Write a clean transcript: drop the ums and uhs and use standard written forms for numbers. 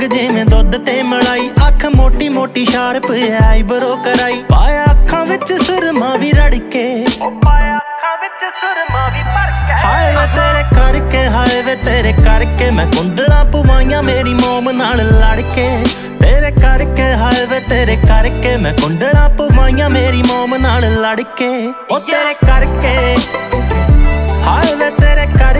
ਰੰਗ ਜਿਵੇਂ ਦੁੱਧ ਤੇ ਮਲਾਈ, ਅੱਖ ਮੋਟੀ ਮੋਟੀ ਸ਼ਾਰਪ ਆਈਬਰੋ ਕਰਾਈ, ਪਾਇਆ ਅੱਖਾਂ ਵਿੱਚ ਸੁਰਮਾ ਵੀ ਰੜ ਕੇ, ਪਾਇਆ ਅੱਖਾਂ ਵਿੱਚ ਸੁਰਮਾ ਵੀ ਭਰ ਕੇ। ਹਾਏ ਵੇ ਤੇਰੇ ਕਰਕੇ, ਹਾਏ ਵੇ ਤੇਰੇ ਕਰਕੇ ਮੈਂ ਕੁੰਡਲਾਂ ਪਵਾਈਆਂ ਮੇਰੀ ਮੋਮ ਨਾਲ ਲੜ ਕੇ, ਤੇਰੇ ਕਰਕੇ ਹਾਏ ਵੇ ਤੇਰੇ ਕਰਕੇ ਮੈਂ ਕੁੰਡਲਾਂ ਪਵਾਈਆਂ ਮੇਰੀ ਮੋਮ ਨਾਲ ਲੜ ਕੇ। ਉਹ ਤੇਰੇ ਕਰਕੇ ਹਾਏ ਵੇ ਤੇਰੇ ਕਰਕੇ